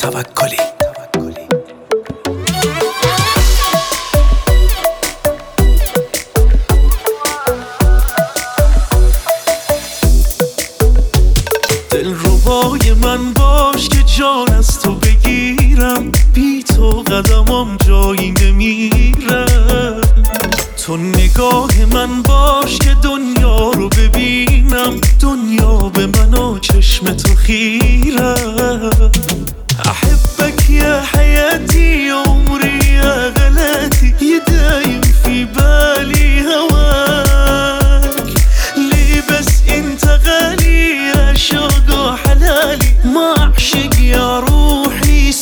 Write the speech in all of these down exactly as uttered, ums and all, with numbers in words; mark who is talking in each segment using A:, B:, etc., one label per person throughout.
A: توکلی. دلربای من باش که جان از تو بگیرم، بی تو قدمم جایی نمیره. تو نگاه من باش که دنیا رو ببینم، دنیا به من و چشم تو خیره. احبك يا حياتي عمري يا غلاتي، يدايم في بالي هواك. ليه بس انت غالي يا شوق حلالي، ما اعشق يا روحي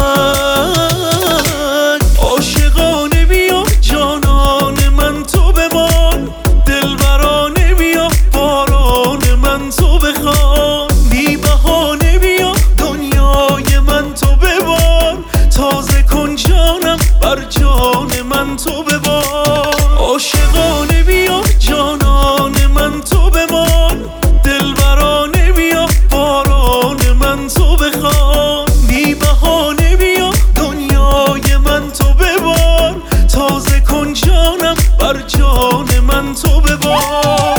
A: سواك. عاشقانه بیا جانان من تو بمان، دلبرانه بیا باران من تو بخوان. بی بهانه بیا دنیای من تو ببار، تازه کن جانم بر جان من تو ببار. عاشقانه بیا جانان من تو بمان، دلبرانه بیا باران من تو بخوان. بی بهانه بیا دنیای من تو ببار، تازه کن جانم بر جان من تو ببار.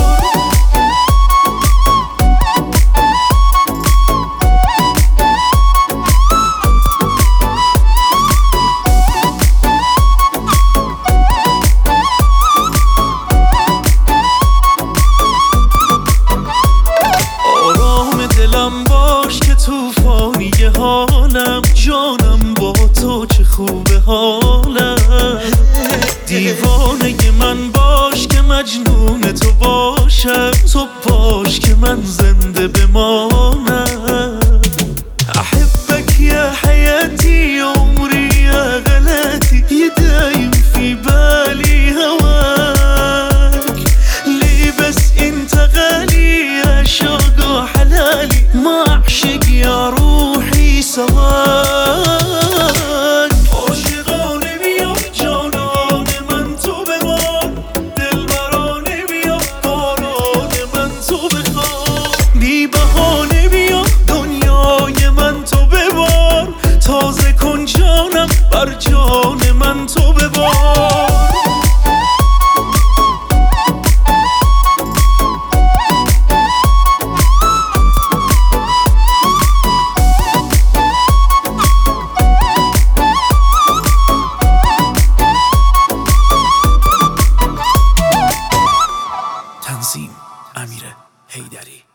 A: دلم باش که توفانی حالم، جانم با تو چه خوبه حالم. دیوانه من باش که مجنون تو باشم، تو باش که من زنده بمانم. احبك يا حياتي عمري يا غلاتي، يدايم في بالي هواك. ليه بس انت غالي يا شوق حلالي، ما اعشق يا روحي سواك. عاشقانه بیا جانان من تو بمان، دلبرانه بیا باران من تو بخوان. بی بهانه بیا دنیای من تو ببار، تازه کن جانم بر جان من تو ببار. تنظیم: امیر حیدری.